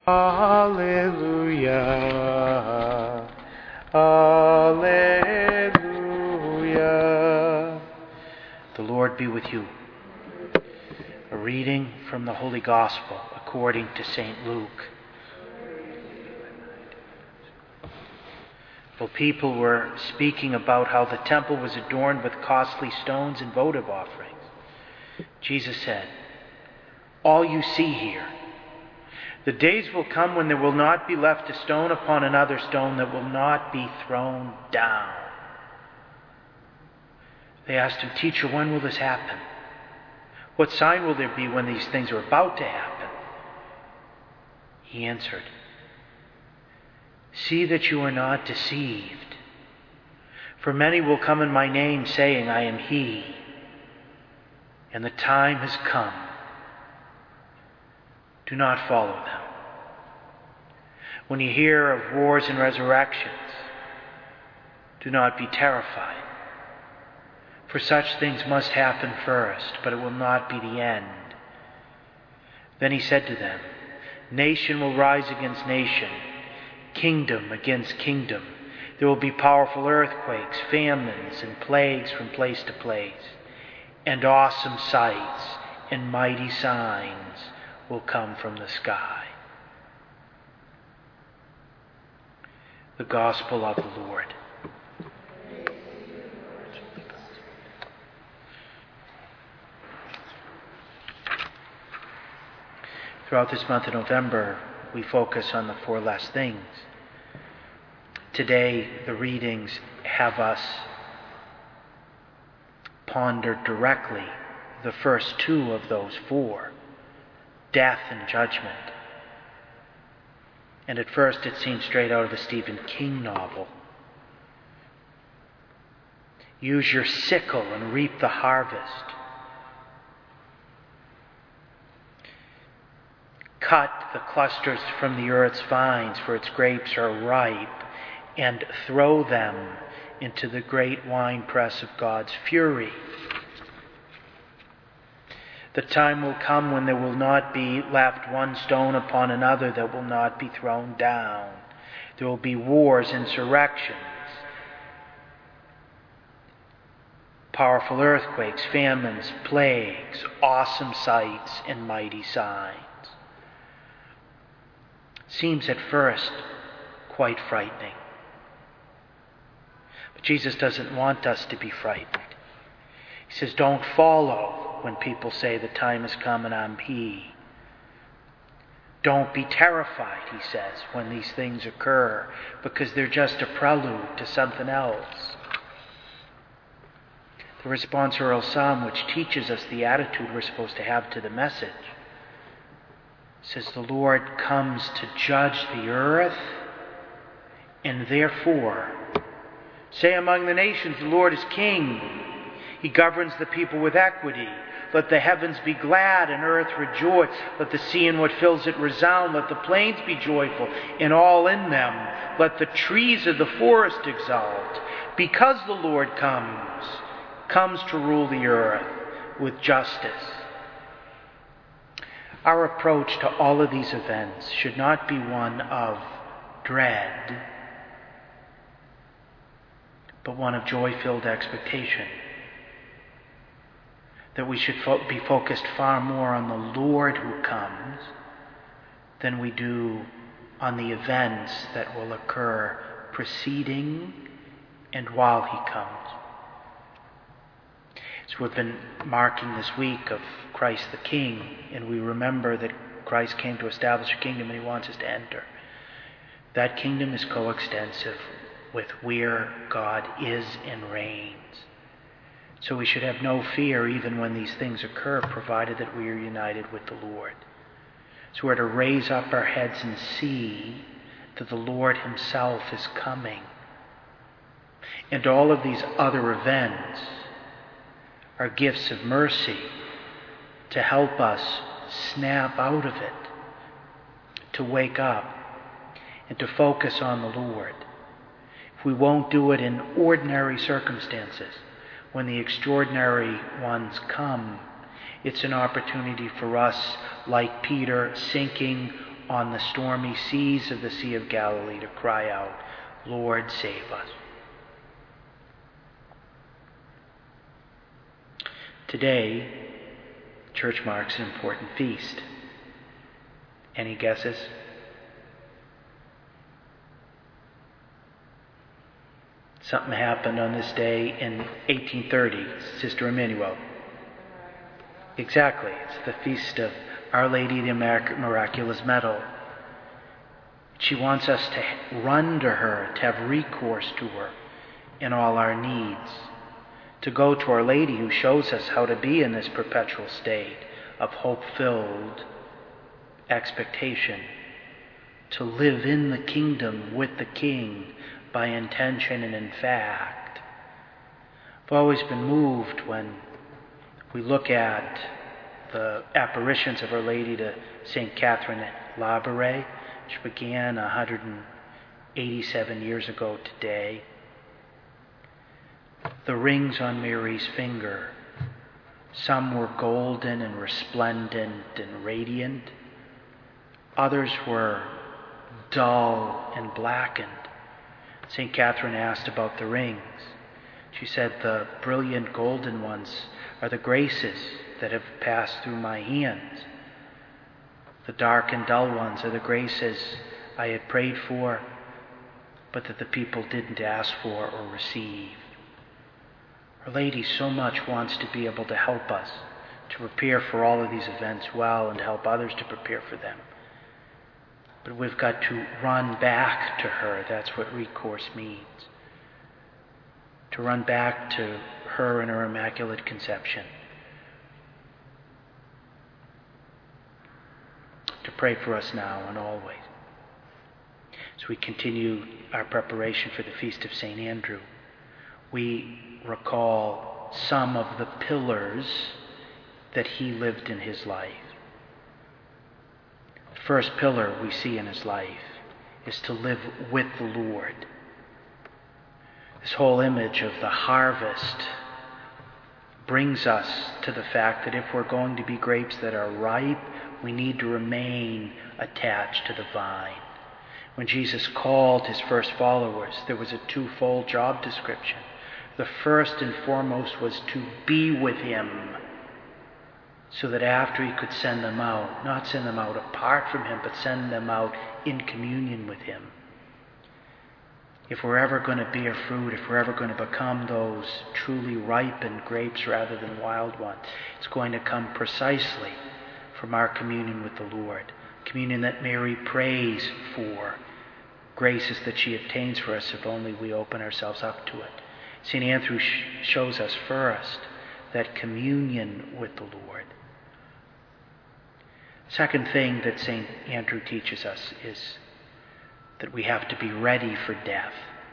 Alleluia. Alleluia. The Lord be with you. A reading from the Holy Gospel according to St. Luke. Well, people were speaking about how the temple was adorned with costly stones and votive offerings. Jesus said, "All you see here, the days will come when there will not be left a stone upon another stone that will not be thrown down." They asked him, "Teacher, when will this happen? What sign will there be when these things are about to happen?" He answered, "See that you are not deceived. For many will come in my name, saying, 'I am he,' and the time has come. Do not follow them. When you hear of wars and resurrections, do not be terrified. For such things must happen first, but it will not be the end." Then he said to them, "Nation will rise against nation, kingdom against kingdom. There will be powerful earthquakes, famines, and plagues from place to place, and awesome sights and mighty signs will come from the sky." The Gospel of the Lord. Throughout this month of November, we focus on the four less things. Today, the readings have us ponder directly the first two of those four, death and judgment. And at first it seems straight out of a Stephen King novel. Use your sickle and reap the harvest. Cut the clusters from the earth's vines, for its grapes are ripe, and throw them into the great winepress of God's fury. The time will come when there will not be left one stone upon another that will not be thrown down. There will be wars, insurrections, powerful earthquakes, famines, plagues, awesome sights, and mighty signs. Seems at first quite frightening. But Jesus doesn't want us to be frightened. He says, don't follow when people say the time has come and I'm he. Don't be terrified, he says, when these things occur, because they're just a prelude to something else. The responsorial psalm, which teaches us the attitude we're supposed to have to the message, says the Lord comes to judge the earth, and therefore say among the nations, the Lord is king. He governs the people with equity. Let the heavens be glad and earth rejoice. Let the sea and what fills it resound. Let the plains be joyful and all in them. Let the trees of the forest exult. Because the Lord comes to rule the earth with justice. Our approach to all of these events should not be one of dread, but one of joy-filled expectation. That we should be focused far more on the Lord who comes than we do on the events that will occur preceding and while he comes. So we've been marking this week of Christ the King, and we remember that Christ came to establish a kingdom and he wants us to enter. That kingdom is coextensive with where God is and reigns. So we should have no fear even when these things occur, provided that we are united with the Lord. So we're to raise up our heads and see that the Lord himself is coming. And all of these other events are gifts of mercy to help us snap out of it, to wake up, and to focus on the Lord. If we won't do it in ordinary circumstances, when the extraordinary ones come, it's an opportunity for us, like Peter, sinking on the stormy seas of the Sea of Galilee to cry out, "Lord, save us." Today, church marks an important feast. Any guesses? Something happened on this day in 1830, Sister Emmanuel. Exactly, it's the feast of Our Lady of the Miraculous Medal. She wants us to run to her, to have recourse to her in all our needs, to go to Our Lady who shows us how to be in this perpetual state of hope-filled expectation, to live in the kingdom with the King by intention and in fact. I've always been moved when we look at the apparitions of Our Lady to St. Catherine at Labouré, which began 187 years ago today. The rings on Mary's finger, some were golden and resplendent and radiant. Others were dull and blackened. St. Catherine asked about the rings. She said, "The brilliant golden ones are the graces that have passed through my hands. The dark and dull ones are the graces I had prayed for, but that the people didn't ask for or receive." Our Lady so much wants to be able to help us to prepare for all of these events well and help others to prepare for them. But we've got to run back to her. That's what recourse means. To run back to her and her Immaculate Conception. To pray for us now and always. As we continue our preparation for the Feast of St. Andrew, we recall some of the pillars that he lived in his life. The first pillar we see in his life is to live with the Lord. This whole image of the harvest brings us to the fact that if we're going to be grapes that are ripe, we need to remain attached to the vine. When Jesus called his first followers, there was a twofold job description. The first and foremost was to be with him, so that after he could send them out, not send them out apart from him, but send them out in communion with him. If we're ever going to bear fruit, if we're ever going to become those truly ripened grapes rather than wild ones, it's going to come precisely from our communion with the Lord. Communion that Mary prays for, graces that she obtains for us if only we open ourselves up to it. St. Andrew shows us first that communion with the Lord. Second thing that St. Andrew teaches us is that we have to be ready for death.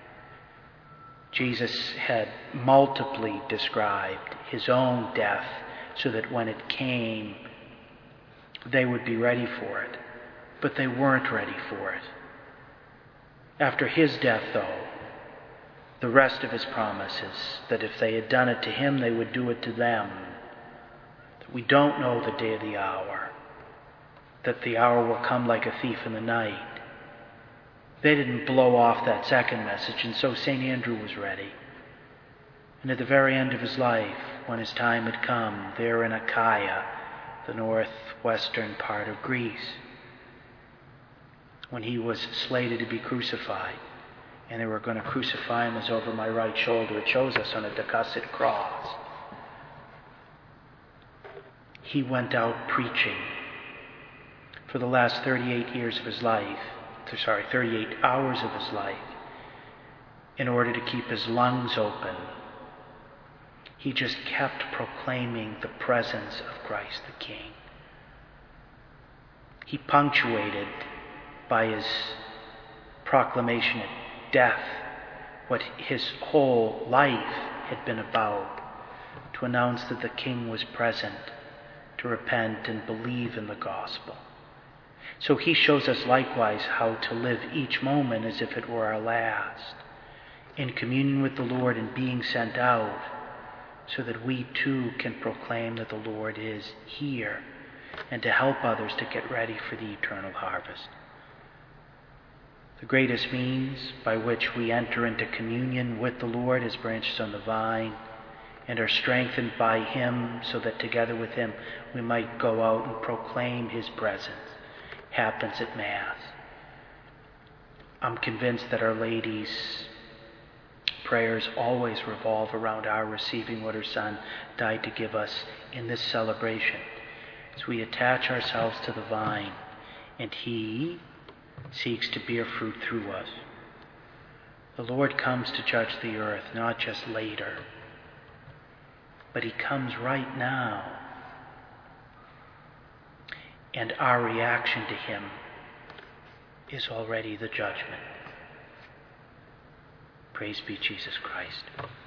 Jesus had multiply described his own death so that when it came, they would be ready for it. But they weren't ready for it. After his death, though, the rest of his promises, that if they had done it to him, they would do it to them. That we don't know the day or the hour. That the hour will come like a thief in the night. They didn't blow off that second message, and so St. Andrew was ready. And at the very end of his life, when his time had come, there in Achaia, the northwestern part of Greece, when he was slated to be crucified, and they were going to crucify him as over my right shoulder, it shows us on a decussate cross. He went out preaching for the last 38 hours of his life, in order to keep his lungs open. He just kept proclaiming the presence of Christ the King. He punctuated by his proclamation at death what his whole life had been about, to announce that the King was present, to repent and believe in the gospel. So he shows us likewise how to live each moment as if it were our last, in communion with the Lord and being sent out, so that we too can proclaim that the Lord is here. and to help others to get ready for the eternal harvest. The greatest means by which we enter into communion with the Lord as branches on the vine and are strengthened by Him so that together with Him we might go out and proclaim His presence happens at Mass. I'm convinced that Our Lady's prayers always revolve around our receiving what her Son died to give us in this celebration as we attach ourselves to the vine and He seeks to bear fruit through us. The Lord comes to judge the earth not just later, but He comes right now. And our reaction to Him is already the judgment. Praise be Jesus Christ.